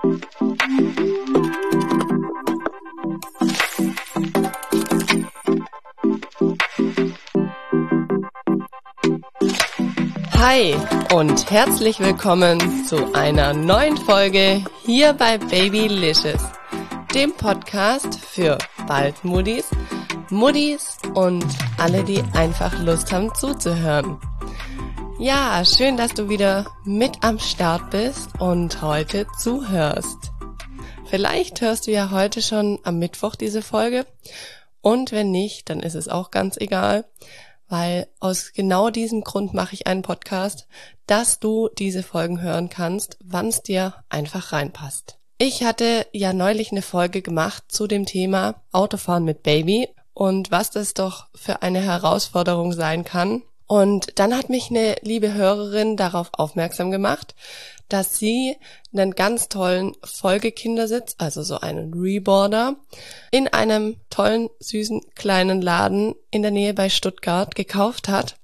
Hi und herzlich willkommen zu einer neuen Folge hier bei Babylicious, dem Podcast für Bald-Muddis, Muddis und alle, die einfach Lust haben zuzuhören. Ja, schön, dass du wieder mit am Start bist und heute zuhörst. Vielleicht hörst du ja heute schon am Mittwoch diese Folge und wenn nicht, dann ist es auch ganz egal. Weil aus genau diesem Grund mache ich einen Podcast, dass du diese Folgen hören kannst, wann es dir einfach reinpasst. Ich hatte ja neulich eine Folge gemacht zu dem Thema Autofahren mit Baby und was das doch für eine Herausforderung sein kann. Und dann hat mich eine liebe Hörerin darauf aufmerksam gemacht, dass sie einen ganz tollen Folgekindersitz, also so einen Reboarder, in einem tollen, süßen, kleinen Laden in der Nähe bei Stuttgart gekauft hat.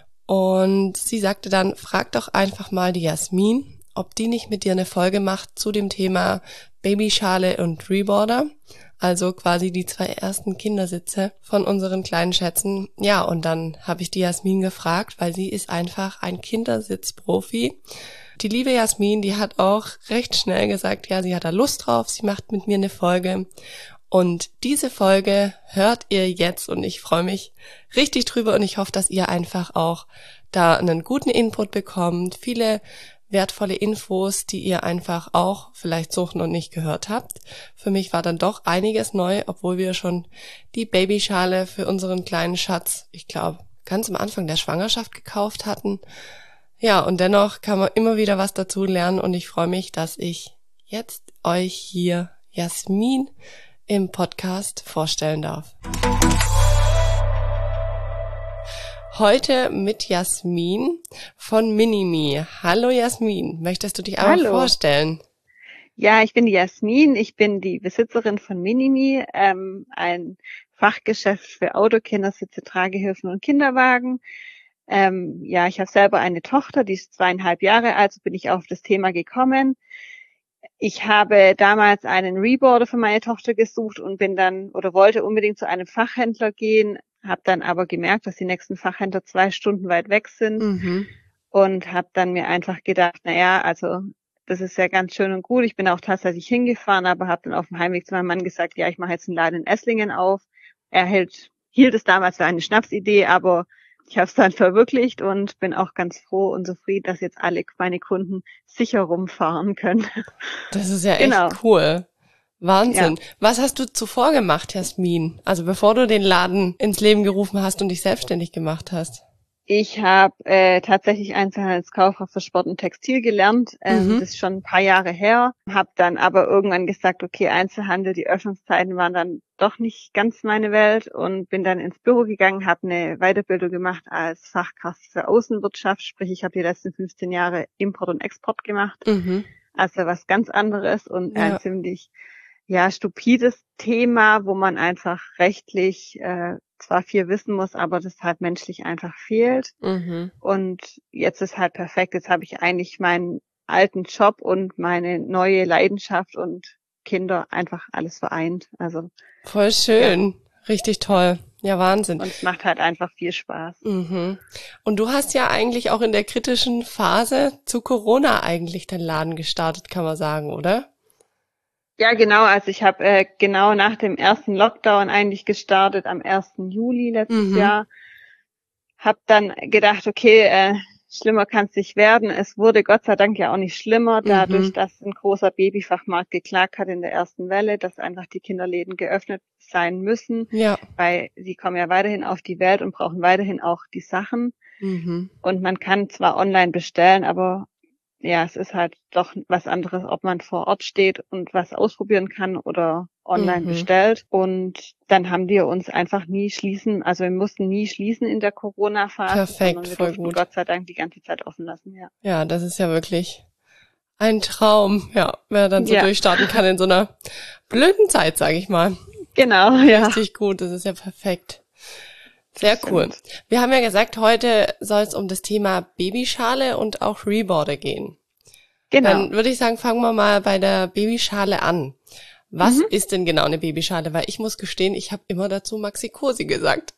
Und sie sagte dann, frag doch einfach mal die Jasmin, ob die nicht mit dir eine Folge macht zu dem Thema Babyschale und Reboarder. Also quasi die 2 ersten Kindersitze von unseren kleinen Schätzen. Ja, und dann habe ich die Jasmin gefragt, weil sie ist einfach ein Kindersitzprofi. Die liebe Jasmin, die hat auch recht schnell gesagt, ja, sie hat da Lust drauf, sie macht mit mir eine Folge. Und diese Folge hört ihr jetzt und ich freue mich richtig drüber und ich hoffe, dass ihr einfach auch da einen guten Input bekommt, viele wertvolle Infos, die ihr einfach auch vielleicht suchen und nicht gehört habt. Für mich war dann doch einiges neu, obwohl wir schon die Babyschale für unseren kleinen Schatz, ich glaube, ganz am Anfang der Schwangerschaft gekauft hatten. Ja, und dennoch kann man immer wieder was dazu lernen und ich freue mich, dass ich jetzt euch hier Jasmin im Podcast vorstellen darf. Heute mit Jasmin von Minimi. Hallo Jasmin, möchtest du dich einmal vorstellen? Ja, ich bin die Jasmin, ich bin die Besitzerin von Minimi, ein Fachgeschäft für Autokindersitze, Tragehilfen und Kinderwagen. Ja, ich habe selber eine Tochter, die ist 2,5 Jahre alt, so bin ich auf das Thema gekommen. Ich habe damals einen Reboarder für meine Tochter gesucht und wollte unbedingt zu einem Fachhändler gehen, habe dann aber gemerkt, dass die nächsten Fachhändler 2 Stunden weit weg sind und habe dann mir einfach gedacht, also das ist ja ganz schön und gut. Ich bin auch tatsächlich hingefahren, aber habe dann auf dem Heimweg zu meinem Mann gesagt, ja, ich mache jetzt einen Laden in Esslingen auf. Er hielt es damals für eine Schnapsidee, aber ich habe es dann verwirklicht und bin auch ganz froh und zufrieden, dass jetzt alle meine Kunden sicher rumfahren können. Das ist ja echt cool. Wahnsinn. Ja. Was hast du zuvor gemacht, Jasmin? Also bevor du den Laden ins Leben gerufen hast und dich selbstständig gemacht hast? Ich habe tatsächlich Einzelhandelskauffrau für Sport und Textil gelernt. Das ist schon ein paar Jahre her. Habe dann aber irgendwann gesagt, okay, Einzelhandel, die Öffnungszeiten waren dann doch nicht ganz meine Welt und bin dann ins Büro gegangen, habe eine Weiterbildung gemacht als Fachkraft für Außenwirtschaft. Sprich, ich habe die letzten 15 Jahre Import und Export gemacht. Also was ganz anderes und ein ziemlich stupides Thema, wo man einfach rechtlich zwar viel wissen muss, aber das halt menschlich einfach fehlt. Und jetzt ist halt perfekt. Jetzt habe ich eigentlich meinen alten Job und meine neue Leidenschaft und Kinder einfach alles vereint. Also voll schön. Ja. Richtig toll. Ja, Wahnsinn. Und es macht halt einfach viel Spaß. Und du hast ja eigentlich auch in der kritischen Phase zu Corona eigentlich deinen Laden gestartet, kann man sagen, oder? Ja, genau. Also ich habe genau nach dem ersten Lockdown eigentlich gestartet, am 1. Juli letztes Jahr. Hab dann gedacht, okay, schlimmer kann es nicht werden. Es wurde Gott sei Dank ja auch nicht schlimmer, dadurch, dass ein großer Babyfachmarkt geklagt hat in der ersten Welle, dass einfach die Kinderläden geöffnet sein müssen, weil sie kommen ja weiterhin auf die Welt und brauchen weiterhin auch die Sachen. Und man kann zwar online bestellen, aber ja, es ist halt doch was anderes, ob man vor Ort steht und was ausprobieren kann oder online bestellt. Und dann haben wir uns einfach wir mussten nie schließen in der Corona-Phase. Perfekt, wir voll durften gut. Gott sei Dank die ganze Zeit offen lassen, ja. Ja, das ist ja wirklich ein Traum, ja, wer dann so durchstarten kann in so einer blöden Zeit, sage ich mal. Genau, ja. Richtig gut, das ist ja perfekt. Sehr cool. Wir haben ja gesagt, heute soll es um das Thema Babyschale und auch Reboarder gehen. Genau. Dann würde ich sagen, fangen wir mal bei der Babyschale an. Was ist denn genau eine Babyschale? Weil ich muss gestehen, ich habe immer dazu Maxi-Cosi gesagt.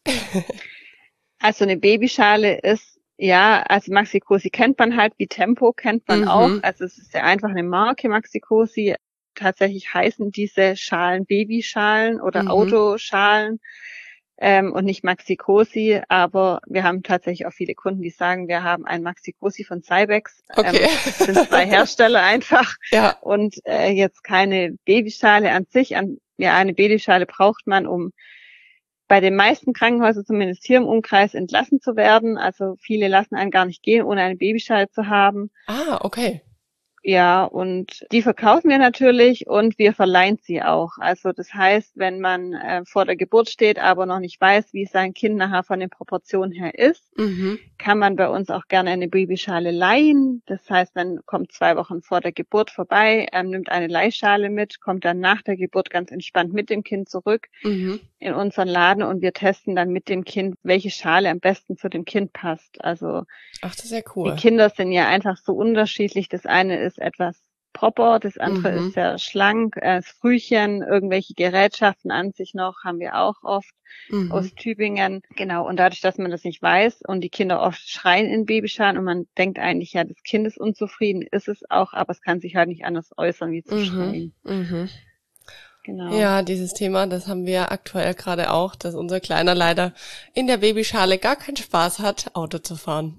Also eine Babyschale ist, ja, also Maxi-Cosi kennt man halt, wie Tempo kennt man auch. Also es ist ja einfach eine Marke Maxi-Cosi. Tatsächlich heißen diese Schalen Babyschalen oder Autoschalen und nicht Maxi-Cosi. Aber wir haben tatsächlich auch viele Kunden, die sagen, wir haben ein Maxi-Cosi von Cybex. Okay. Das sind 2 Hersteller einfach. Ja. Und jetzt keine Babyschale an sich. Ja, eine Babyschale braucht man, um bei den meisten Krankenhäusern, zumindest hier im Umkreis, entlassen zu werden. Also viele lassen einen gar nicht gehen, ohne eine Babyschale zu haben. Ah, okay. Ja, und die verkaufen wir natürlich und wir verleihen sie auch. Also das heißt, wenn man vor der Geburt steht, aber noch nicht weiß, wie sein Kind nachher von den Proportionen her ist, kann man bei uns auch gerne eine Babyschale leihen. Das heißt, man kommt 2 Wochen vor der Geburt vorbei, nimmt eine Leihschale mit, kommt dann nach der Geburt ganz entspannt mit dem Kind zurück in unseren Laden und wir testen dann mit dem Kind, welche Schale am besten zu dem Kind passt. Also ach, das ist ja cool. Die Kinder sind ja einfach so unterschiedlich. Das eine ist etwas proper, das andere ist sehr schlank, das Frühchen, irgendwelche Gerätschaften an sich noch, haben wir auch oft aus Tübingen. Genau, und dadurch, dass man das nicht weiß und die Kinder oft schreien in Babyschalen und man denkt eigentlich, ja, das Kind ist unzufrieden, ist es auch, aber es kann sich halt nicht anders äußern, wie zu schreien. Genau. Ja, dieses Thema, das haben wir aktuell gerade auch, dass unser Kleiner leider in der Babyschale gar keinen Spaß hat, Auto zu fahren.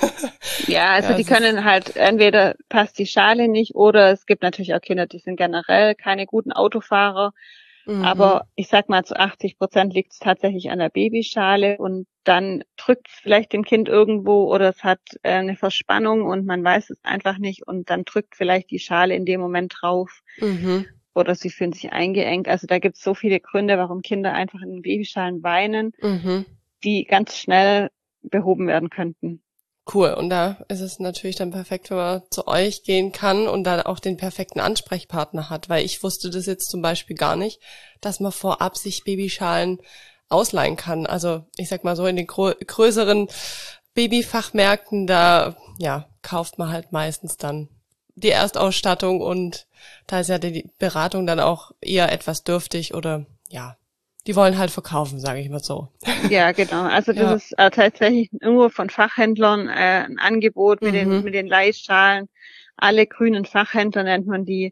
Ja, also die können halt, entweder passt die Schale nicht oder es gibt natürlich auch Kinder, die sind generell keine guten Autofahrer. Aber ich sag mal, zu 80% liegt es tatsächlich an der Babyschale und dann drückt es vielleicht dem Kind irgendwo oder es hat eine Verspannung und man weiß es einfach nicht und dann drückt vielleicht die Schale in dem Moment drauf. Oder sie fühlen sich eingeengt. Also da gibt es so viele Gründe, warum Kinder einfach in den Babyschalen weinen, die ganz schnell behoben werden könnten. Cool. Und da ist es natürlich dann perfekt, wenn man zu euch gehen kann und dann auch den perfekten Ansprechpartner hat. Weil ich wusste das jetzt zum Beispiel gar nicht, dass man vorab sich Babyschalen ausleihen kann. Also ich sag mal so, in den größeren Babyfachmärkten, da ja kauft man halt meistens dann die Erstausstattung und da ist ja die Beratung dann auch eher etwas dürftig oder ja, die wollen halt verkaufen, sage ich mal so. Ja, genau. Also das ist tatsächlich nur von Fachhändlern ein Angebot mit den Leihschalen. Alle grünen Fachhändler nennt man die,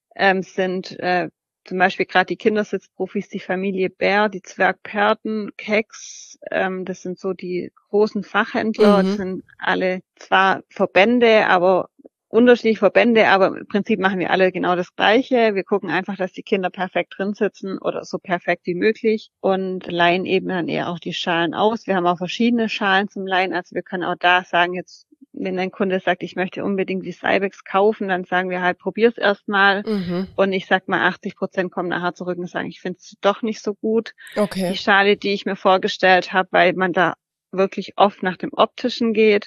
sind zum Beispiel gerade die Kindersitzprofis, die Familie Bär, die Zwergperten, Keks, das sind so die großen Fachhändler. Das sind alle zwar Verbände, aber unterschiedliche Verbände, aber im Prinzip machen wir alle genau das Gleiche. Wir gucken einfach, dass die Kinder perfekt drin sitzen oder so perfekt wie möglich und leihen eben dann eher auch die Schalen aus. Wir haben auch verschiedene Schalen zum Leihen, also wir können auch da sagen, jetzt, wenn ein Kunde sagt, ich möchte unbedingt die Cybex kaufen, dann sagen wir halt, probier's erstmal. Und ich sag mal, 80% kommen nachher zurück und sagen, ich finde es doch nicht so gut. Okay. Die Schale, die ich mir vorgestellt habe, weil man da wirklich oft nach dem Optischen geht,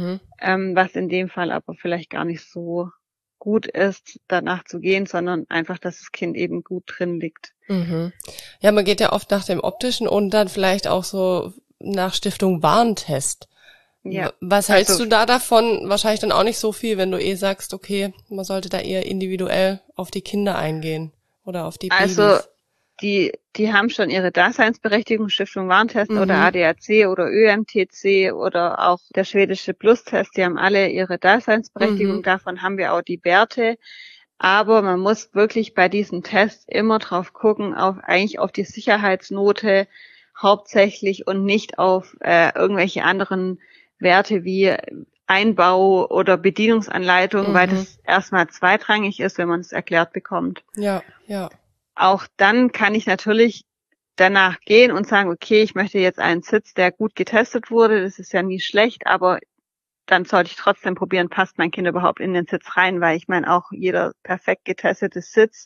was in dem Fall aber vielleicht gar nicht so gut ist, danach zu gehen, sondern einfach, dass das Kind eben gut drin liegt. Ja, man geht ja oft nach dem Optischen und dann vielleicht auch so nach Stiftung Warentest. Ja. Was hältst du da davon? Wahrscheinlich dann auch nicht so viel, wenn du sagst, okay, man sollte da eher individuell auf die Kinder eingehen oder auf die Babys. Also die haben schon ihre Daseinsberechtigung, Stiftung Warentest oder ADAC oder ÖMTC oder auch der schwedische Plus-Test, die haben alle ihre Daseinsberechtigung, davon haben wir auch die Werte. Aber man muss wirklich bei diesen Tests immer drauf gucken, eigentlich auf die Sicherheitsnote hauptsächlich und nicht auf irgendwelche anderen Werte wie Einbau oder Bedienungsanleitung, weil das erstmal zweitrangig ist, wenn man es erklärt bekommt. Ja, ja. Auch dann kann ich natürlich danach gehen und sagen, okay, ich möchte jetzt einen Sitz, der gut getestet wurde, das ist ja nie schlecht, aber dann sollte ich trotzdem probieren, passt mein Kind überhaupt in den Sitz rein, weil ich meine, auch jeder perfekt getestete Sitz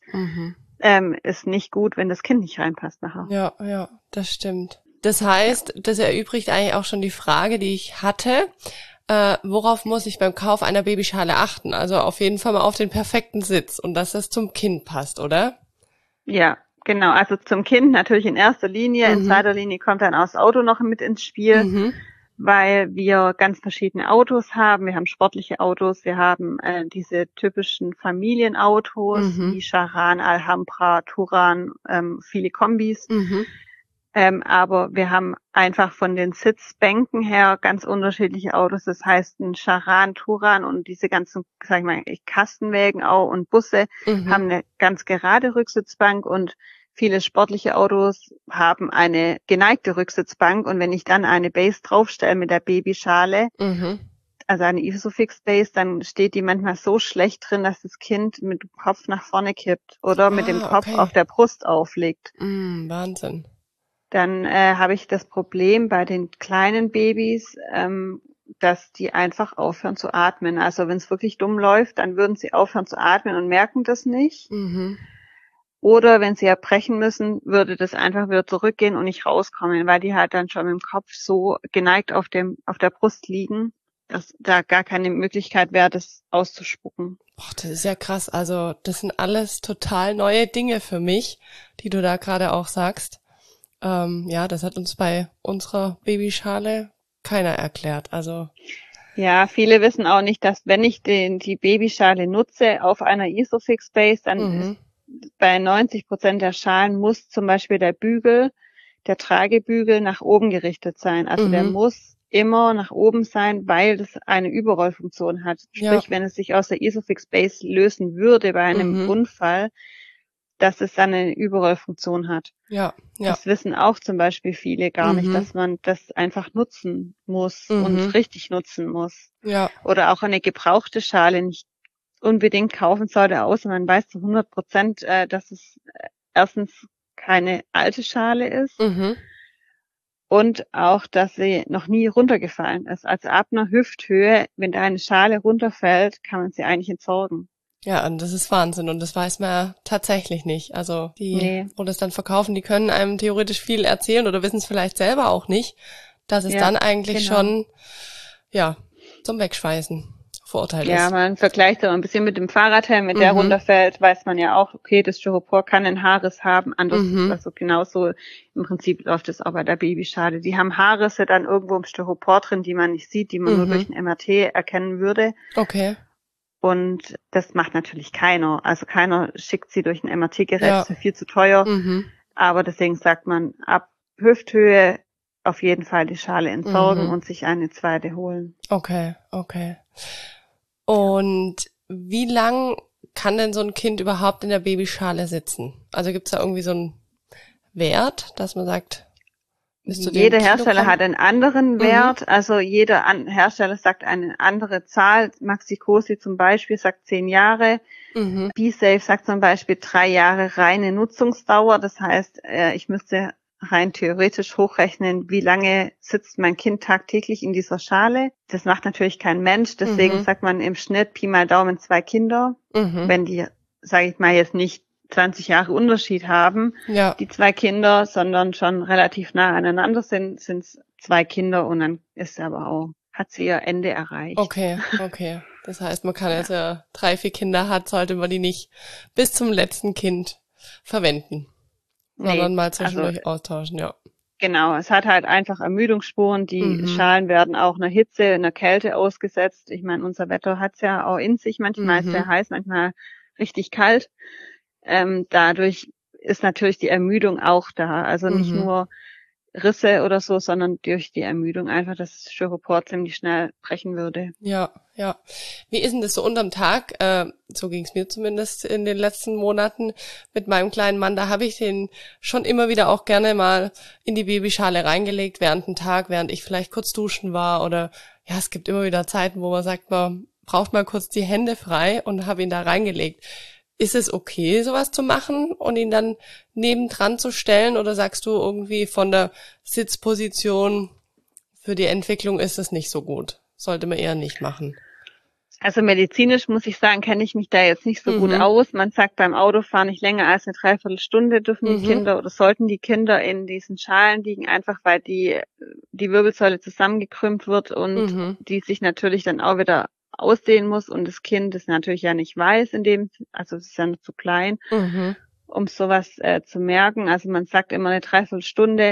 ist nicht gut, wenn das Kind nicht reinpasst nachher. Ja, ja, das stimmt. Das heißt, das erübrigt eigentlich auch schon die Frage, die ich hatte, worauf muss ich beim Kauf einer Babyschale achten? Also auf jeden Fall mal auf den perfekten Sitz und dass das zum Kind passt, oder? Ja, genau. Also zum Kind natürlich in erster Linie. In zweiter Linie kommt dann auch das Auto noch mit ins Spiel, weil wir ganz verschiedene Autos haben. Wir haben sportliche Autos, wir haben diese typischen Familienautos wie Charan, Alhambra, Touran, viele Kombis. Aber wir haben einfach von den Sitzbänken her ganz unterschiedliche Autos. Das heißt, ein Charan, Touran und diese ganzen, sag ich mal, Kastenwägen auch und Busse haben eine ganz gerade Rücksitzbank und viele sportliche Autos haben eine geneigte Rücksitzbank. Und wenn ich dann eine Base draufstelle mit der Babyschale, also eine Isofix Base, dann steht die manchmal so schlecht drin, dass das Kind mit dem Kopf nach vorne kippt oder mit dem Kopf auf der Brust aufliegt. Wahnsinn. Dann habe ich das Problem bei den kleinen Babys, dass die einfach aufhören zu atmen. Also wenn es wirklich dumm läuft, dann würden sie aufhören zu atmen und merken das nicht. Oder wenn sie erbrechen müssen, würde das einfach wieder zurückgehen und nicht rauskommen, weil die halt dann schon mit dem Kopf so geneigt auf der Brust liegen, dass da gar keine Möglichkeit wäre, das auszuspucken. Boah, das ist ja krass. Also das sind alles total neue Dinge für mich, die du da gerade auch sagst. Ja, das hat uns bei unserer Babyschale keiner erklärt. Also ja, viele wissen auch nicht, dass wenn ich die Babyschale nutze auf einer Isofix Base, dann ist bei 90% der Schalen muss zum Beispiel der Tragebügel nach oben gerichtet sein. Also der muss immer nach oben sein, weil das eine Überrollfunktion hat. Sprich, wenn es sich aus der Isofix Base lösen würde bei einem Unfall, dass es dann eine Überrollfunktion hat. Ja. Das wissen auch zum Beispiel viele gar nicht, dass man das einfach nutzen muss und richtig nutzen muss. Ja. Oder auch eine gebrauchte Schale nicht unbedingt kaufen sollte, außer man weiß zu 100%, dass es erstens keine alte Schale ist und auch, dass sie noch nie runtergefallen ist. Also ab einer Hüfthöhe, wenn da eine Schale runterfällt, kann man sie eigentlich entsorgen. Ja, und das ist Wahnsinn und das weiß man ja tatsächlich nicht. Also die, wo das dann verkaufen, die können einem theoretisch viel erzählen oder wissen es vielleicht selber auch nicht, dass es dann eigentlich schon, zum Wegschmeißen verurteilt ist. Ja, man vergleicht aber ein bisschen mit dem Fahrradhelm, wenn der runterfällt, weiß man ja auch, okay, das Styropor kann einen Haarriss haben, anders, also genauso im Prinzip läuft es auch bei der Babyschale. Die haben Haarrisse dann irgendwo im Styropor drin, die man nicht sieht, die man nur durch ein MRT erkennen würde. Okay. Und das macht natürlich keiner. Also keiner schickt sie durch ein MRT-Gerät, das ist viel zu teuer. Aber deswegen sagt man, ab Hüfthöhe auf jeden Fall die Schale entsorgen und sich eine zweite holen. Okay. Und wie lang kann denn so ein Kind überhaupt in der Babyschale sitzen? Also gibt's da irgendwie so einen Wert, dass man sagt, jeder Hersteller hat einen anderen Wert, also jeder Hersteller sagt eine andere Zahl. Maxi-Cosi zum Beispiel sagt 10 Jahre, B-Safe sagt zum Beispiel 3 Jahre reine Nutzungsdauer. Das heißt, ich müsste rein theoretisch hochrechnen, wie lange sitzt mein Kind tagtäglich in dieser Schale. Das macht natürlich kein Mensch, deswegen sagt man im Schnitt Pi mal Daumen 2 Kinder. Wenn die, sage ich mal, jetzt nicht 20 Jahre Unterschied haben, die 2 Kinder, sondern schon relativ nah aneinander sind es 2 Kinder und dann ist aber auch, hat sie ihr Ende erreicht. Okay. Das heißt, man kann jetzt 3, 4 Kinder hat, sollte man die nicht bis zum letzten Kind verwenden, sondern mal zwischendurch austauschen, Genau, es hat halt einfach Ermüdungsspuren. Die Schalen werden auch einer Hitze, einer Kälte ausgesetzt. Ich meine, unser Wetter hat's ja auch in sich. Manchmal ist es sehr heiß, manchmal richtig kalt. Dadurch ist natürlich die Ermüdung auch da. Also nicht nur Risse oder so, sondern durch die Ermüdung einfach, dass das Styropor ziemlich schnell brechen würde. Ja. Wie ist denn das so unterm Tag? So ging es mir zumindest in den letzten Monaten mit meinem kleinen Mann. Da habe ich den schon immer wieder auch gerne mal in die Babyschale reingelegt während dem Tag, während ich vielleicht kurz duschen war oder es gibt immer wieder Zeiten, wo man sagt, man braucht mal kurz die Hände frei und habe ihn da reingelegt. Ist es okay, sowas zu machen und ihn dann nebendran zu stellen oder sagst du irgendwie von der Sitzposition für die Entwicklung ist es nicht so gut? Sollte man eher nicht machen. Also medizinisch muss ich sagen, kenne ich mich da jetzt nicht so gut aus. Man sagt beim Autofahren nicht länger als eine Dreiviertelstunde dürfen die Kinder oder sollten die Kinder in diesen Schalen liegen, einfach weil die Wirbelsäule zusammengekrümmt wird und die sich natürlich dann auch wieder ausdehnen muss und das Kind es natürlich ja nicht weiß, also es ist ja noch zu klein, um sowas zu merken. Also man sagt immer eine Dreiviertelstunde.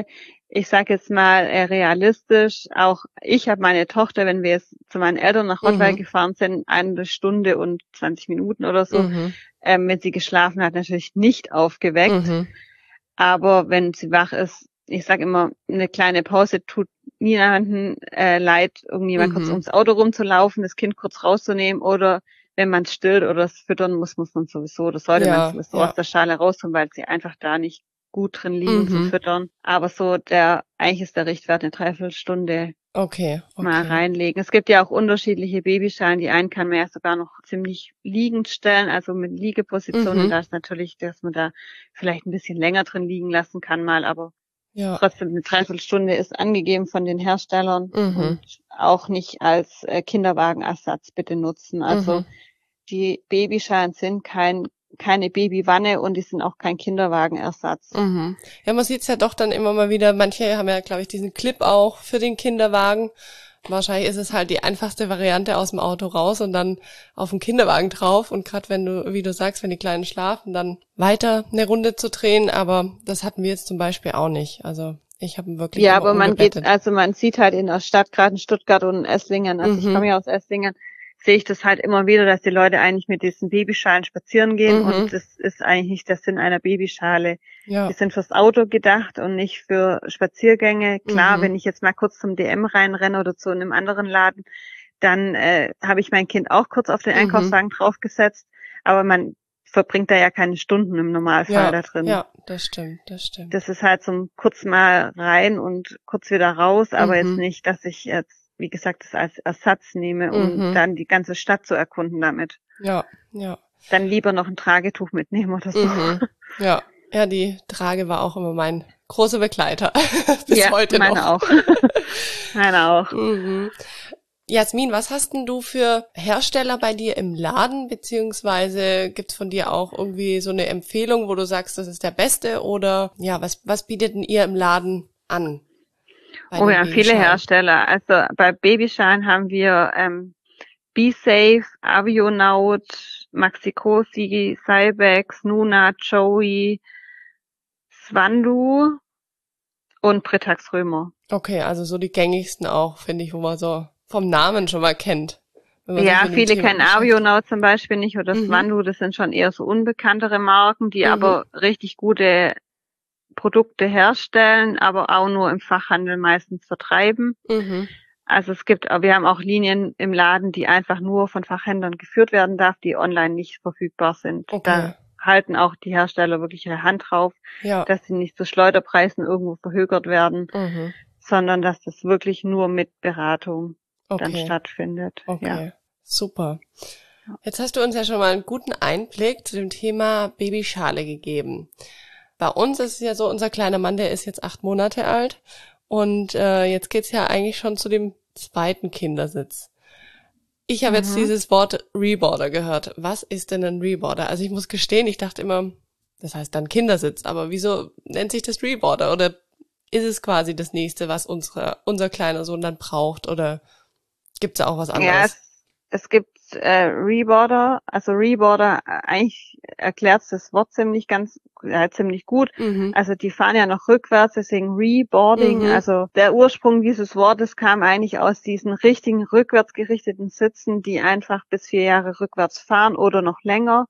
ich sage jetzt mal realistisch, auch ich habe meine Tochter, wenn wir jetzt zu meinen Eltern nach Rottweil gefahren sind, 1 Stunde und 20 Minuten oder so, wenn sie geschlafen hat, natürlich nicht aufgeweckt. Aber wenn sie wach ist, ich sage immer, eine kleine Pause tut niemandem leid, irgendwie mal kurz ums Auto rumzulaufen, das Kind kurz rauszunehmen oder wenn man es stillt oder es füttern muss, muss man sowieso, das sollte man sowieso aus der Schale rausholen, weil sie einfach da nicht gut drin liegen zu füttern. Aber so eigentlich ist der Richtwert eine Dreiviertelstunde mal reinlegen. Es gibt ja auch unterschiedliche Babyschalen. Die einen kann man ja sogar noch ziemlich liegend stellen, also mit Liegepositionen. Da ist natürlich, dass man da vielleicht ein bisschen länger drin liegen lassen kann mal, aber trotzdem eine Dreiviertelstunde ist angegeben von den Herstellern und auch nicht als Kinderwagenersatz bitte nutzen. Also die Babyschalen sind keine Babywanne und die sind auch kein Kinderwagenersatz. Ja, man sieht's ja doch dann immer mal wieder. Manche haben ja, glaube ich, diesen Clip auch für den Kinderwagen. Wahrscheinlich ist es halt die einfachste Variante aus dem Auto raus und dann auf den Kinderwagen drauf. Und gerade wenn du, wie du sagst, wenn die Kleinen schlafen, dann weiter eine Runde zu drehen. Aber das hatten wir jetzt zum Beispiel auch nicht. Also ich habe wirklich immer aber umgebettet. man sieht halt in der Stadt, gerade in Stuttgart und in Esslingen, also ich komme ja aus Esslingen, sehe ich das halt immer wieder, dass die Leute eigentlich mit diesen Babyschalen spazieren gehen und das ist eigentlich nicht der Sinn einer Babyschale. Die sind fürs Auto gedacht und nicht für Spaziergänge. Klar, wenn ich jetzt mal kurz zum DM reinrenne oder zu einem anderen Laden, dann habe ich mein Kind auch kurz auf den Einkaufswagen draufgesetzt, aber man verbringt da ja keine Stunden im Normalfall da drin. Ja, das stimmt. Das ist halt so kurz mal rein und kurz wieder raus, aber jetzt nicht, dass ich jetzt, wie gesagt, das als Ersatz nehme, um dann die ganze Stadt zu erkunden damit. Ja. Dann lieber noch ein Tragetuch mitnehmen oder so. Ja, die Trage war auch immer mein großer Begleiter. Bis heute noch. Meine auch. Jasmin, was hast denn du für Hersteller bei dir im Laden, beziehungsweise gibt's von dir auch irgendwie so eine Empfehlung, wo du sagst, das ist der beste, oder ja, was bietet denn ihr im Laden an? Oh ja, viele Hersteller. Also bei Babyschalen haben wir B-Safe, Avionaut, Maxi-Cosi, Cybex, Nuna, Joey, Swandu und Britax Römer. Okay, also so die gängigsten auch, finde ich, wo man so vom Namen schon mal kennt. Ja, viele kennen Avionaut zum Beispiel nicht oder Swandu, das sind schon eher so unbekanntere Marken, die aber richtig gute Produkte herstellen, aber auch nur im Fachhandel meistens vertreiben. Also wir haben auch Linien im Laden, die einfach nur von Fachhändlern geführt werden darf, die online nicht verfügbar sind. Da halten auch die Hersteller wirklich ihre Hand drauf, dass sie nicht zu Schleuderpreisen irgendwo verhökert werden, sondern dass das wirklich nur mit Beratung dann stattfindet. Okay, super. Jetzt hast du uns ja schon mal einen guten Einblick zu dem Thema Babyschale gegeben. Bei uns ist es ja so, unser kleiner Mann, der ist jetzt 8 Monate alt und jetzt geht's ja eigentlich schon zu dem zweiten Kindersitz. Ich habe jetzt dieses Wort Reboarder gehört. Was ist denn ein Reboarder? Also ich muss gestehen, ich dachte immer, das heißt dann Kindersitz, aber wieso nennt sich das Reboarder? Oder ist es quasi das nächste, was unser kleiner Sohn dann braucht? Oder gibt's da auch was anderes? Ja, es gibt Reboarder, also Reboarder, eigentlich erklärt das Wort ziemlich gut. Also die fahren ja noch rückwärts, deswegen Reboarding. Also der Ursprung dieses Wortes kam eigentlich aus diesen richtigen rückwärts gerichteten Sitzen, die einfach bis 4 Jahre rückwärts fahren oder noch länger.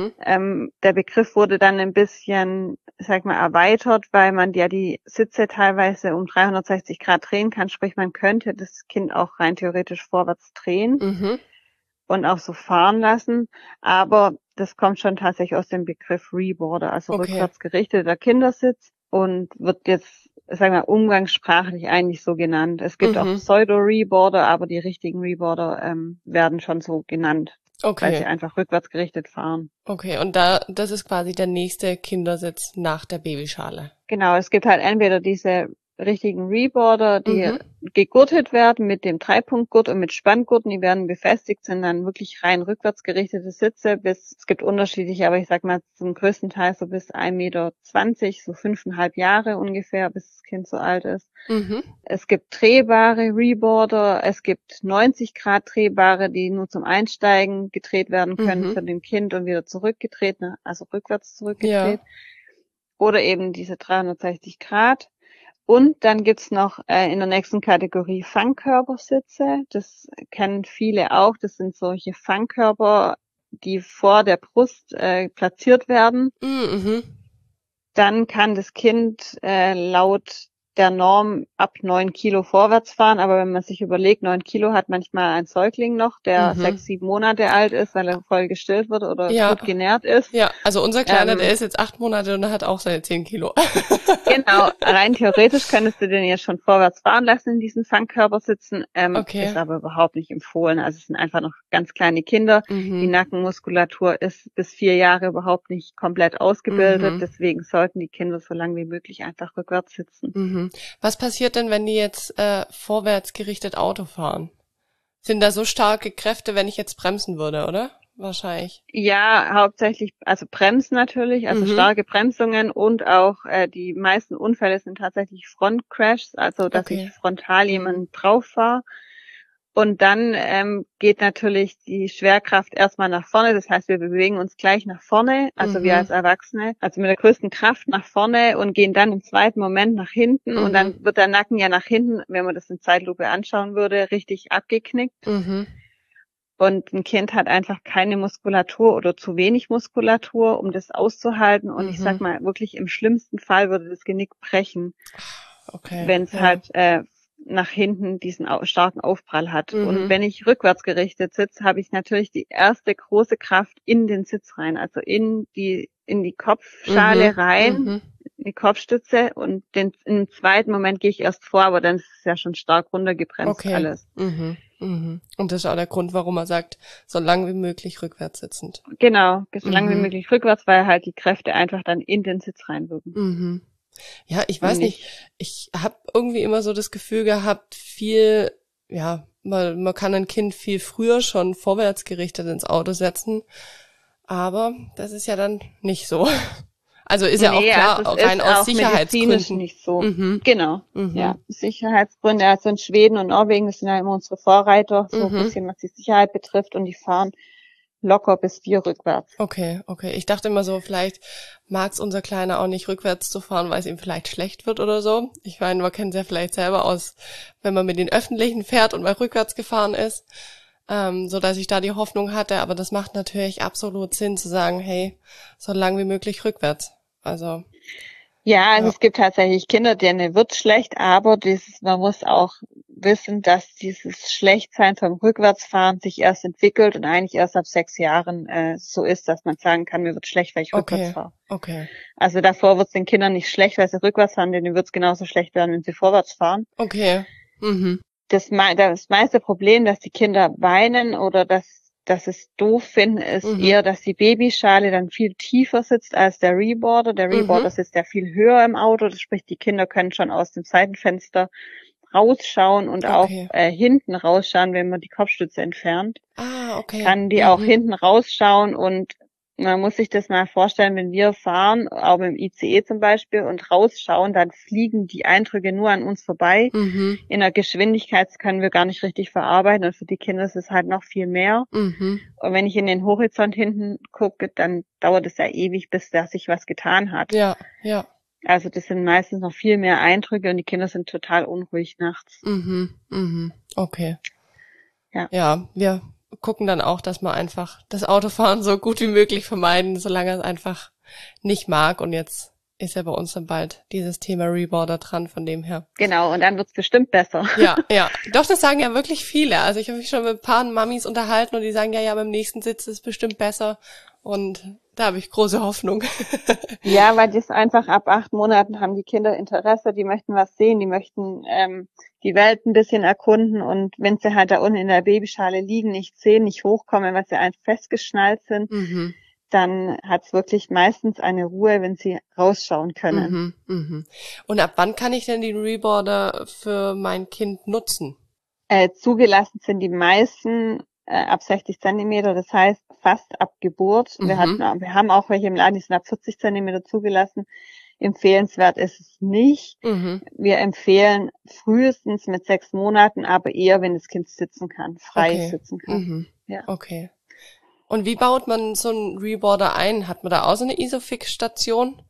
Der Begriff wurde dann ein bisschen, sag mal, erweitert, weil man ja die Sitze teilweise um 360 Grad drehen kann, sprich man könnte das Kind auch rein theoretisch vorwärts drehen. Und auch so fahren lassen, aber das kommt schon tatsächlich aus dem Begriff Reboarder, also rückwärts gerichteter Kindersitz und wird jetzt, sagen wir, umgangssprachlich eigentlich so genannt. Es gibt auch Pseudo-Reboarder, aber die richtigen Reboarder werden schon so genannt, weil sie einfach rückwärts gerichtet fahren. Okay, und das ist quasi der nächste Kindersitz nach der Babyschale. Genau, es gibt halt entweder diese richtigen Reboarder, die gegurtet werden mit dem Dreipunktgurt und mit Spanngurten, die werden befestigt, sind dann wirklich rein rückwärts gerichtete Sitze es gibt unterschiedliche, aber ich sag mal zum größten Teil so bis 1,20 Meter, so 5,5 Jahre ungefähr, bis das Kind so alt ist. Es gibt drehbare Reboarder, es gibt 90 Grad drehbare, die nur zum Einsteigen gedreht werden können für dem Kind und wieder zurückgedreht, also rückwärts zurückgedreht. Oder eben diese 360 Grad. Und dann gibt's noch in der nächsten Kategorie Fangkörpersitze. Das kennen viele auch. Das sind solche Fangkörper, die vor der Brust platziert werden. Mhm. Dann kann das Kind laut der Norm ab 9 Kilo vorwärts fahren. Aber wenn man sich überlegt, 9 Kilo hat manchmal ein Säugling noch, der 6, 7 Monate alt ist, weil er voll gestillt wird oder Ja. gut genährt ist. Ja, also unser Kleiner, der ist jetzt 8 Monate und er hat auch seine 10 Kilo. Genau, rein theoretisch könntest du den jetzt schon vorwärts fahren lassen in diesen Fangkörpersitzen, Okay. ist aber überhaupt nicht empfohlen. Also es sind einfach noch ganz kleine Kinder. Die Nackenmuskulatur ist bis 4 Jahre überhaupt nicht komplett ausgebildet. Deswegen sollten die Kinder so lange wie möglich einfach rückwärts sitzen. Was passiert denn, wenn die jetzt vorwärts gerichtet Auto fahren? Sind da so starke Kräfte, wenn ich jetzt bremsen würde, oder? Wahrscheinlich. Ja, hauptsächlich, also Bremsen natürlich, also starke Bremsungen und auch die meisten Unfälle sind tatsächlich Frontcrashs, also dass ich frontal jemanden drauf fahre. Und dann geht natürlich die Schwerkraft erstmal nach vorne, das heißt, wir bewegen uns gleich nach vorne, also wir als Erwachsene, also mit der größten Kraft nach vorne und gehen dann im zweiten Moment nach hinten und dann wird der Nacken ja nach hinten, wenn man das in Zeitlupe anschauen würde, richtig abgeknickt. Und ein Kind hat einfach keine Muskulatur oder zu wenig Muskulatur, um das auszuhalten. Und ich sag mal, wirklich im schlimmsten Fall würde das Genick brechen, wenn es halt nach hinten diesen starken Aufprall hat. Und wenn ich rückwärts gerichtet sitze, habe ich natürlich die erste große Kraft in den Sitz rein, also in die Kopfschale rein, in die Kopfstütze und im zweiten Moment gehe ich erst vor, aber dann ist es ja schon stark runtergebremst alles. Und das ist auch der Grund, warum er sagt, so lang wie möglich rückwärts sitzend. Genau, so lang wie möglich rückwärts, weil halt die Kräfte einfach dann in den Sitz reinwirken. Ja, ich weiß nicht, ich habe irgendwie immer so das Gefühl gehabt, man kann ein Kind viel früher schon vorwärts gerichtet ins Auto setzen, aber das ist ja dann nicht so. Also ist ja auch klar, also rein aus Sicherheitsgründen. Nicht so. Genau. Ja, Sicherheitsgründe. Also in Schweden und Norwegen, das sind ja immer unsere Vorreiter, so ein bisschen was die Sicherheit betrifft und die fahren locker bis 4 rückwärts. Okay. Ich dachte immer so, vielleicht mag es unser Kleiner auch nicht rückwärts zu fahren, weil es ihm vielleicht schlecht wird oder so. Ich meine, man kennt es ja vielleicht selber aus, wenn man mit den Öffentlichen fährt und mal rückwärts gefahren ist, so dass ich da die Hoffnung hatte. Aber das macht natürlich absolut Sinn zu sagen, hey, so lang wie möglich rückwärts. Also ja, es gibt tatsächlich Kinder, denen wird schlecht, aber man muss auch wissen, dass dieses Schlechtsein vom Rückwärtsfahren sich erst entwickelt und eigentlich erst ab 6 Jahren so ist, dass man sagen kann, mir wird schlecht, weil ich rückwärts fahre. Okay. Also davor wird es den Kindern nicht schlecht, weil sie rückwärts fahren, denen wird es genauso schlecht werden, wenn sie vorwärts fahren. Okay. Das meiste Problem, dass die Kinder weinen oder dass es doof finden, ist eher, dass die Babyschale dann viel tiefer sitzt als der Reboarder. Der Reboarder sitzt ja viel höher im Auto, das sprich, die Kinder können schon aus dem Seitenfenster rausschauen und auch hinten rausschauen, wenn man die Kopfstütze entfernt. Kann die auch hinten rausschauen und man muss sich das mal vorstellen, wenn wir fahren, auch im ICE zum Beispiel, und rausschauen, dann fliegen die Eindrücke nur an uns vorbei. In der Geschwindigkeit können wir gar nicht richtig verarbeiten und für die Kinder ist es halt noch viel mehr. Und wenn ich in den Horizont hinten gucke, dann dauert es ja ewig, bis da sich was getan hat. Ja. Also das sind meistens noch viel mehr Eindrücke und die Kinder sind total unruhig nachts. Okay. Ja, wir gucken dann auch, dass wir einfach das Autofahren so gut wie möglich vermeiden, solange er es einfach nicht mag. Und jetzt ist ja bei uns dann bald dieses Thema Reboarder dran, von dem her. Genau, und dann wird's bestimmt besser. Ja. Doch, das sagen ja wirklich viele. Also ich habe mich schon mit ein paar Mamis unterhalten und die sagen, ja, beim nächsten Sitz ist es bestimmt besser. Und da habe ich große Hoffnung. Ja, weil das einfach ab 8 Monaten haben die Kinder Interesse, die möchten was sehen, die möchten die Welt ein bisschen erkunden und wenn sie halt da unten in der Babyschale liegen, nicht sehen, nicht hochkommen, weil sie einfach festgeschnallt sind, dann hat's wirklich meistens eine Ruhe, wenn sie rausschauen können. Und ab wann kann ich denn den Reboarder für mein Kind nutzen? Zugelassen sind die meisten ab 60 Zentimeter, das heißt fast ab Geburt. Wir haben auch welche im Laden, die sind ab 40 Zentimeter zugelassen. Empfehlenswert ist es nicht. Wir empfehlen frühestens mit 6 Monaten, aber eher, wenn das Kind sitzen kann, frei sitzen kann. Ja. Okay. Und wie baut man so einen Reboarder ein? Hat man da auch so eine Isofix-Station?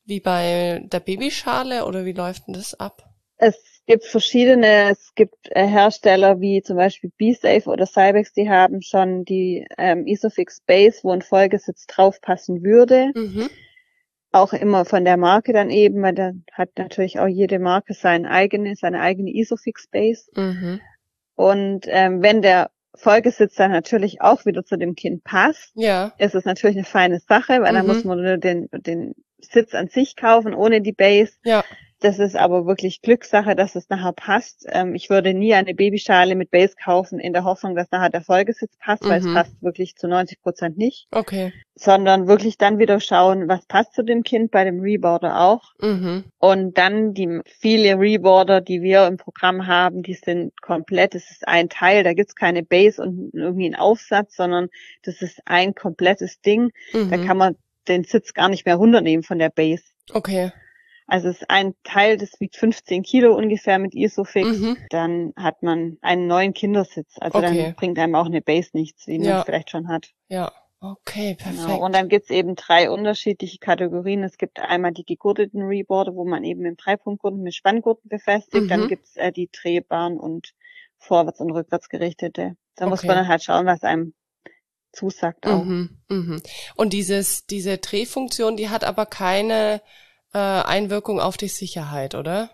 wie bei der Babyschale oder wie läuft denn das ab? Es gibt verschiedene, es gibt Hersteller wie zum Beispiel BeSafe oder Cybex, die haben schon die Isofix Base, wo ein Folgesitz draufpassen würde. Mhm. Auch immer von der Marke dann eben, weil da hat natürlich auch jede Marke seine eigene Isofix Base. Mhm. Und wenn der Folgesitz dann natürlich auch wieder zu dem Kind passt, Ja. ist es natürlich eine feine Sache, weil dann muss man nur den Sitz an sich kaufen, ohne die Base. Ja. Das ist aber wirklich Glückssache, dass es nachher passt. Ich würde nie eine Babyschale mit Base kaufen in der Hoffnung, dass nachher der Folgesitz passt, weil es passt wirklich zu 90% nicht. Okay. Sondern wirklich dann wieder schauen, was passt zu dem Kind, bei dem Reboarder auch. Mhm. Und dann die viele Reboarder, die wir im Programm haben, die sind komplett, das ist ein Teil, da gibt's keine Base und irgendwie einen Aufsatz, sondern das ist ein komplettes Ding. Da kann man den Sitz gar nicht mehr runternehmen von der Base. Okay. Also es ist ein Teil, das wiegt 15 Kilo ungefähr mit Isofix. Dann hat man einen neuen Kindersitz. Also dann bringt einem auch eine Base nichts, wie man es vielleicht schon hat. Ja, okay, perfekt. Genau. Und dann gibt's eben 3 unterschiedliche Kategorien. Es gibt einmal die gegurteten Reboarder, wo man eben mit 3-Punkt-Gurten mit Spanngurten befestigt. Dann gibt's die drehbaren und vorwärts- und rückwärts gerichtete. Da muss man dann halt schauen, was einem zusagt auch. Und diese Drehfunktion, die hat aber keine Einwirkung auf die Sicherheit, oder?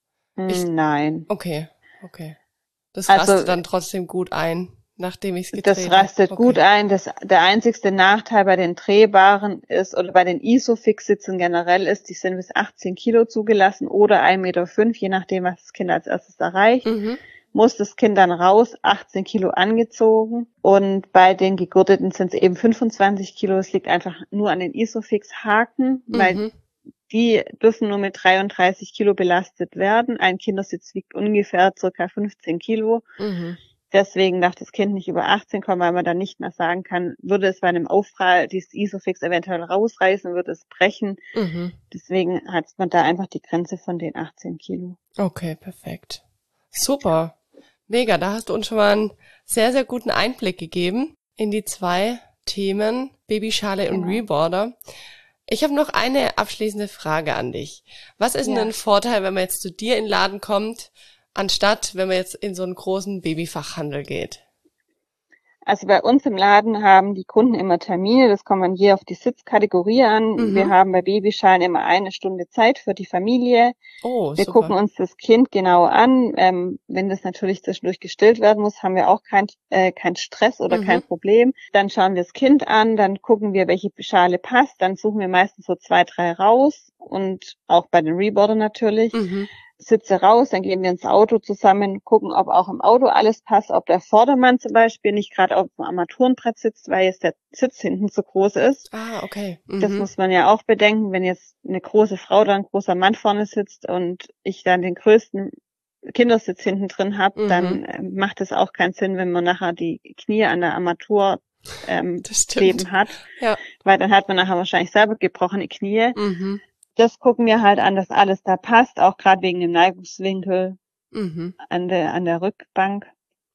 Nein. Okay. Das rastet dann trotzdem gut ein, nachdem ich es gedreht habe. Das rastet gut ein. Der einzigste Nachteil bei den drehbaren ist, oder bei den Isofix-Sitzen generell ist, die sind bis 18 Kilo zugelassen oder 1,5 Meter, je nachdem, was das Kind als erstes erreicht. Muss das Kind dann raus, 18 Kilo angezogen. Und bei den gegurteten sind es eben 25 Kilo. Es liegt einfach nur an den Isofix-Haken, weil die dürfen nur mit 33 Kilo belastet werden. Ein Kindersitz wiegt ungefähr circa 15 Kilo. Deswegen darf das Kind nicht über 18 kommen, weil man dann nicht mehr sagen kann, würde es bei einem Aufprall dieses Isofix eventuell rausreißen, würde es brechen. Deswegen hat man da einfach die Grenze von den 18 Kilo. Okay, perfekt. Super. Mega, da hast du uns schon mal einen sehr, sehr guten Einblick gegeben in die 2 Themen, Babyschale und Reboarder. Ich habe noch eine abschließende Frage an dich. Was ist denn ein Vorteil, wenn man jetzt zu dir in den Laden kommt, anstatt wenn man jetzt in so einen großen Babyfachhandel geht? Also bei uns im Laden haben die Kunden immer Termine, das kommt dann je auf die Sitzkategorie an. Wir haben bei Babyschalen immer 1 Stunde Zeit für die Familie. Oh, wir super. Gucken uns das Kind genau an. Wenn das natürlich zwischendurch gestillt werden muss, haben wir auch kein Stress oder kein Problem. Dann schauen wir das Kind an, dann gucken wir, welche Schale passt. Dann suchen wir meistens so 2, 3 raus und auch bei den Reboarder natürlich. Sitze raus, dann gehen wir ins Auto zusammen, gucken, ob auch im Auto alles passt, ob der Vordermann zum Beispiel nicht gerade auf dem Armaturenbrett sitzt, weil jetzt der Sitz hinten zu groß ist. Ah, okay. Das muss man ja auch bedenken, wenn jetzt eine große Frau oder ein großer Mann vorne sitzt und ich dann den größten Kindersitz hinten drin habe, dann macht es auch keinen Sinn, wenn man nachher die Knie an der Armatur kleben hat, weil dann hat man nachher wahrscheinlich selber gebrochene Knie. Das gucken wir halt an, dass alles da passt, auch gerade wegen dem Neigungswinkel an der Rückbank.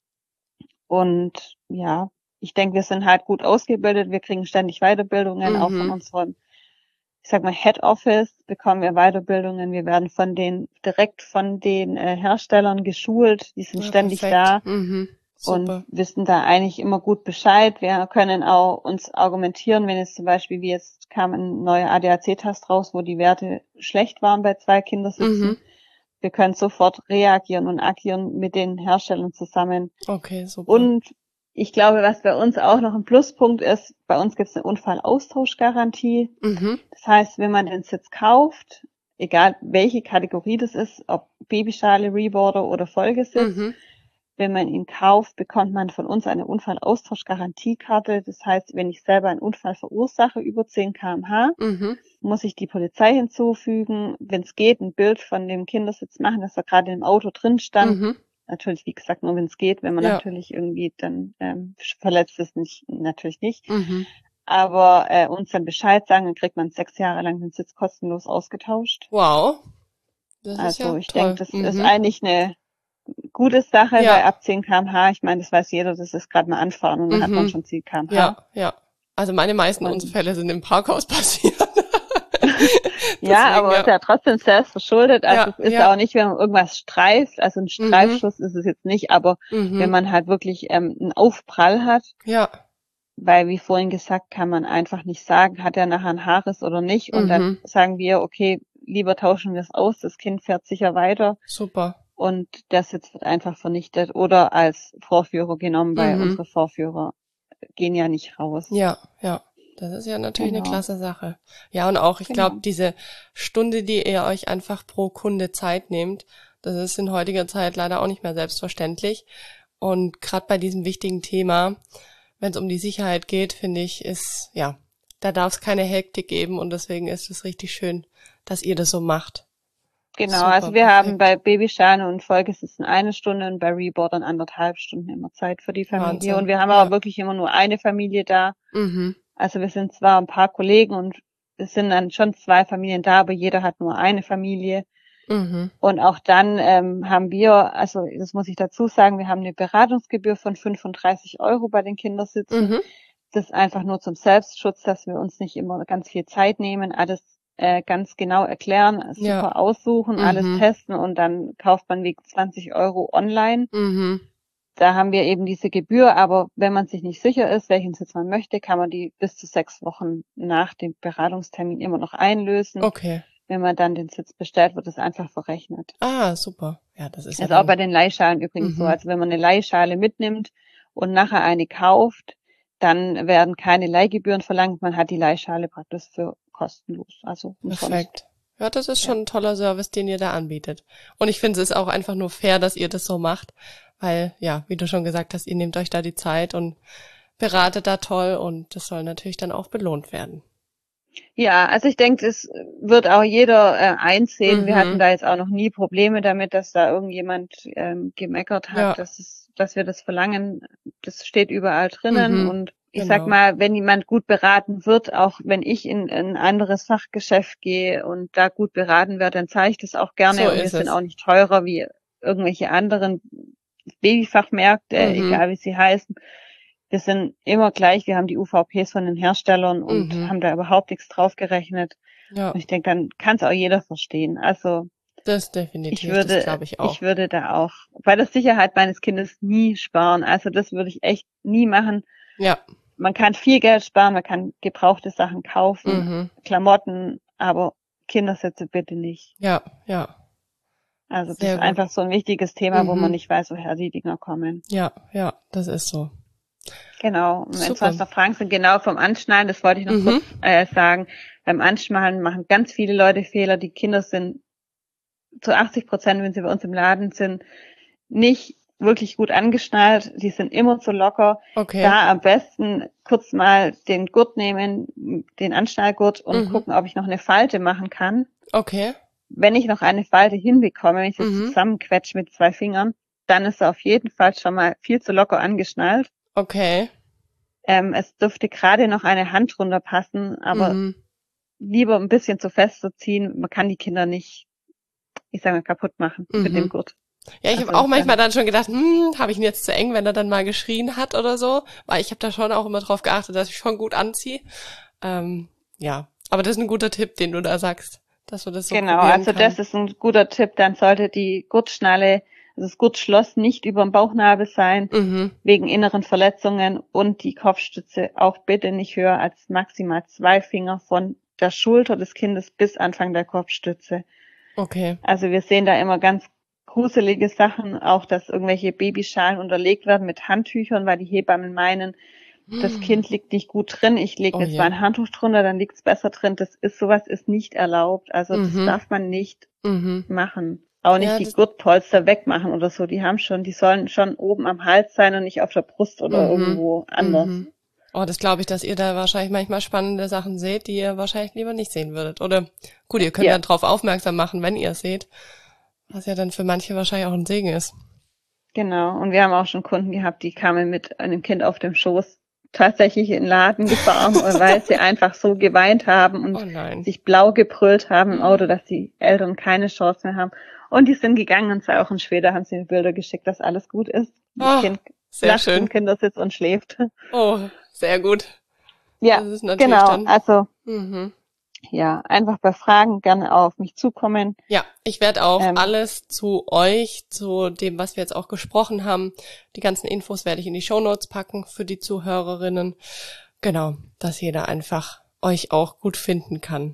Und ja, ich denke, wir sind halt gut ausgebildet. Wir kriegen ständig Weiterbildungen, auch von unserem, ich sag mal, Head Office bekommen wir Weiterbildungen. Wir werden direkt von den Herstellern geschult. Die sind ständig da. Und wissen da eigentlich immer gut Bescheid. Wir können auch uns argumentieren, wenn jetzt zum Beispiel, wie jetzt kam ein neuer ADAC-Test raus, wo die Werte schlecht waren bei 2 Kindersitzen. Wir können sofort reagieren und agieren mit den Herstellern zusammen. Okay, super. Und ich glaube, was bei uns auch noch ein Pluspunkt ist, bei uns gibt es eine Unfallaustauschgarantie. Das heißt, wenn man den Sitz kauft, egal welche Kategorie das ist, ob Babyschale, Reboarder oder Folgesitz, wenn man ihn kauft, bekommt man von uns eine Unfallaustauschgarantiekarte. Das heißt, wenn ich selber einen Unfall verursache über 10 km/h, muss ich die Polizei hinzufügen. Wenn es geht, ein Bild von dem Kindersitz machen, dass er gerade im Auto drin stand. Natürlich, wie gesagt, nur wenn es geht. Wenn man natürlich irgendwie dann verletzt ist, natürlich nicht. Aber uns dann Bescheid sagen, dann kriegt man 6 Jahre lang den Sitz kostenlos ausgetauscht. Wow. Das ist also ja ich toll. denke, das ist eigentlich eine gute Sache, weil ab 10 km/h, ich meine, das weiß jeder, das ist gerade mal anfahren und dann hat man schon 10 km/h. Ja. Also meine meisten Unfälle sind im Parkhaus passiert. Ja, aber es ist ja trotzdem selbst verschuldet. Also es ist ja. auch nicht, wenn man irgendwas streift, also ein Streifschuss ist es jetzt nicht, aber wenn man halt wirklich einen Aufprall hat, Ja. weil wie vorhin gesagt, kann man einfach nicht sagen, hat er nachher ein Haares oder nicht. Und dann sagen wir, okay, lieber tauschen wir es aus, das Kind fährt sicher weiter. Super. Und der Sitz wird einfach vernichtet oder als Vorführer genommen, weil unsere Vorführer gehen ja nicht raus. Ja, ja. Das ist ja natürlich eine Genau. klasse Sache. Ja, und auch, ich glaube, diese Stunde, die ihr euch einfach pro Kunde Zeit nehmt, das ist in heutiger Zeit leider auch nicht mehr selbstverständlich. Und gerade bei diesem wichtigen Thema, wenn es um die Sicherheit geht, finde ich, da darf es keine Hektik geben und deswegen ist es richtig schön, dass ihr das so macht. Genau, Super, also wir perfekt. haben bei Babyschale und Folgesitzen 1 Stunde und bei Rebordern 1,5 Stunden immer Zeit für die Familie. Wahnsinn. Und wir haben aber wirklich immer nur eine Familie da. Also wir sind zwar ein paar Kollegen und es sind dann schon 2 Familien da, aber jeder hat nur eine Familie. Und auch dann haben wir, also das muss ich dazu sagen, wir haben eine Beratungsgebühr von 35 € bei den Kindersitzen. Das ist einfach nur zum Selbstschutz, dass wir uns nicht immer ganz viel Zeit nehmen, alles ganz genau erklären, super aussuchen, alles testen und dann kauft man wegen 20 € online. Da haben wir eben diese Gebühr, aber wenn man sich nicht sicher ist, welchen Sitz man möchte, kann man die bis zu 6 Wochen nach dem Beratungstermin immer noch einlösen. Okay. Wenn man dann den Sitz bestellt, wird es einfach verrechnet. Ah, super. Ja, das ist ja auch bei den Leihschalen übrigens so. Also wenn man eine Leihschale mitnimmt und nachher eine kauft, dann werden keine Leihgebühren verlangt. Man hat die Leihschale praktisch für kostenlos. Also perfekt. Ja, das ist schon ein toller Service, den ihr da anbietet. Und ich finde, es ist auch einfach nur fair, dass ihr das so macht, weil, ja, wie du schon gesagt hast, ihr nehmt euch da die Zeit und beratet da toll und das soll natürlich dann auch belohnt werden. Ja, also ich denke, das wird auch jeder einsehen. Wir hatten da jetzt auch noch nie Probleme damit, dass da irgendjemand gemeckert hat, dass wir das verlangen. Das steht überall drinnen und ich sag mal, wenn jemand gut beraten wird, auch wenn ich in ein anderes Fachgeschäft gehe und da gut beraten werde, dann zeige ich das auch gerne So und wir ist sind es. auch nicht teurer wie irgendwelche anderen Babyfachmärkte, egal wie sie heißen. Wir sind immer gleich, wir haben die UVPs von den Herstellern und haben da überhaupt nichts drauf gerechnet. Ja. Und ich denke, dann kann es auch jeder verstehen. Also das definitiv, das glaube ich auch. Ich würde da auch bei der Sicherheit meines Kindes nie sparen. Also das würde ich echt nie machen. Ja. Man kann viel Geld sparen, man kann gebrauchte Sachen kaufen, Klamotten, aber Kindersitze bitte nicht. Ja, ja. Also das ist einfach so ein wichtiges Thema, wo man nicht weiß, woher die Dinger kommen. Ja, ja, das ist so. Genau. Und wenn es noch Fragen sind, genau vom Anschnallen, das wollte ich noch kurz sagen. Beim Anschnallen machen ganz viele Leute Fehler. Die Kinder sind zu 80%, wenn sie bei uns im Laden sind, nicht wirklich gut angeschnallt. Die sind immer zu locker. Okay. Da am besten kurz mal den Gurt nehmen, den Anschnallgurt und gucken, ob ich noch eine Falte machen kann. Okay. Wenn ich noch eine Falte hinbekomme, wenn ich das zusammenquetsche mit 2 Fingern, dann ist er auf jeden Fall schon mal viel zu locker angeschnallt. Okay. Es dürfte gerade noch eine Hand drunter passen, aber lieber ein bisschen zu fest zu ziehen. Man kann die Kinder nicht, ich sage mal, kaputt machen mit dem Gurt. Ja, ich habe auch manchmal dann schon gedacht, habe ich ihn jetzt zu eng, wenn er dann mal geschrien hat oder so, weil ich habe da schon auch immer drauf geachtet, dass ich schon gut anziehe. Ja, aber das ist ein guter Tipp, den du da sagst, dass du das so genau, also das ist ein guter Tipp. Dann sollte die Gurtschnalle, also das Gurtschloss nicht über dem Bauchnabel sein, wegen inneren Verletzungen und die Kopfstütze auch bitte nicht höher als maximal 2 Finger von der Schulter des Kindes bis Anfang der Kopfstütze. Okay. Also wir sehen da immer ganz gruselige Sachen, auch dass irgendwelche Babyschalen unterlegt werden mit Handtüchern, weil die Hebammen meinen, das Kind liegt nicht gut drin, ich lege jetzt mal ein Handtuch drunter, dann liegt es besser drin. Sowas ist nicht erlaubt, also das darf man nicht machen. Auch nicht die Gurtpolster wegmachen oder so, die sollen schon oben am Hals sein und nicht auf der Brust oder irgendwo anders. Oh, das glaube ich, dass ihr da wahrscheinlich manchmal spannende Sachen seht, die ihr wahrscheinlich lieber nicht sehen würdet. Oder gut, ihr könnt ja drauf aufmerksam machen, wenn ihr es seht, was ja dann für manche wahrscheinlich auch ein Segen ist. Genau, und wir haben auch schon Kunden gehabt, die kamen mit einem Kind auf dem Schoß tatsächlich in den Laden gefahren, weil sie einfach so geweint haben und sich blau gebrüllt haben im Auto, dass die Eltern keine Chance mehr haben. Und die sind gegangen und 2 Wochen später haben sie mir Bilder geschickt, dass alles gut ist. Das Kind lacht im Kindersitz und schläft. Oh, sehr gut. Ja, das ist natürlich genau. Dann also ja, einfach bei Fragen gerne auf mich zukommen. Ja, ich werde auch alles zu euch, zu dem, was wir jetzt auch gesprochen haben, die ganzen Infos werde ich in die Shownotes packen für die Zuhörerinnen. Genau, dass jeder einfach euch auch gut finden kann.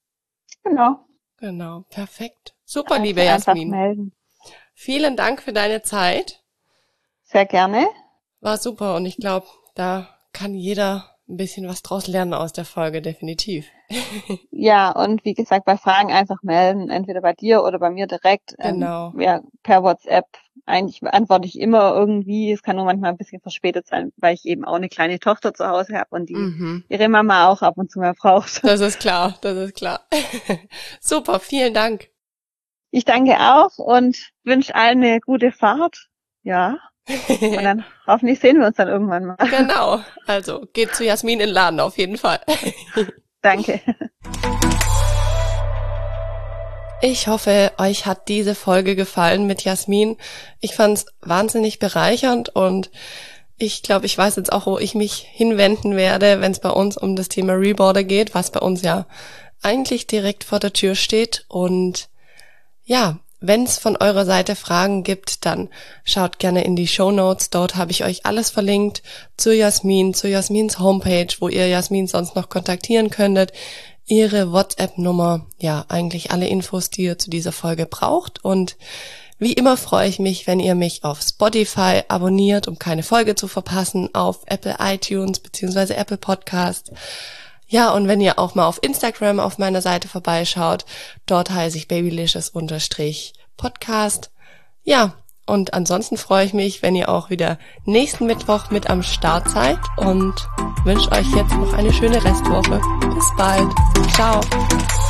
Genau, perfekt. Super, also liebe Jasmin. Einfach melden. Vielen Dank für deine Zeit. Sehr gerne. War super und ich glaube, da kann jeder ein bisschen was draus lernen aus der Folge, definitiv. Ja, und wie gesagt, bei Fragen einfach melden, entweder bei dir oder bei mir direkt. Genau. Ja, per WhatsApp. Eigentlich antworte ich immer irgendwie. Es kann nur manchmal ein bisschen verspätet sein, weil ich eben auch eine kleine Tochter zu Hause habe und die ihre Mama auch ab und zu mal braucht. Das ist klar. Super, vielen Dank. Ich danke auch und wünsche allen eine gute Fahrt. Ja. Und dann hoffentlich sehen wir uns dann irgendwann mal. Genau. Also geht zu Jasmin in den Laden auf jeden Fall. Danke. Ich hoffe, euch hat diese Folge gefallen mit Jasmin. Ich fand's wahnsinnig bereichernd und ich glaube, ich weiß jetzt auch, wo ich mich hinwenden werde, wenn es bei uns um das Thema Reboarder geht, was bei uns ja eigentlich direkt vor der Tür steht. Und ja, wenn es von eurer Seite Fragen gibt, dann schaut gerne in die Shownotes. Dort habe ich euch alles verlinkt zu Jasmin, zu Jasmins Homepage, wo ihr Jasmin sonst noch kontaktieren könntet, ihre WhatsApp-Nummer, ja, eigentlich alle Infos, die ihr zu dieser Folge braucht. Und wie immer freue ich mich, wenn ihr mich auf Spotify abonniert, um keine Folge zu verpassen, auf Apple iTunes bzw. Apple Podcast. Ja, und wenn ihr auch mal auf Instagram auf meiner Seite vorbeischaut, dort heiße ich babylicious_podcast. Ja, und ansonsten freue ich mich, wenn ihr auch wieder nächsten Mittwoch mit am Start seid und wünsche euch jetzt noch eine schöne Restwoche. Bis bald. Ciao.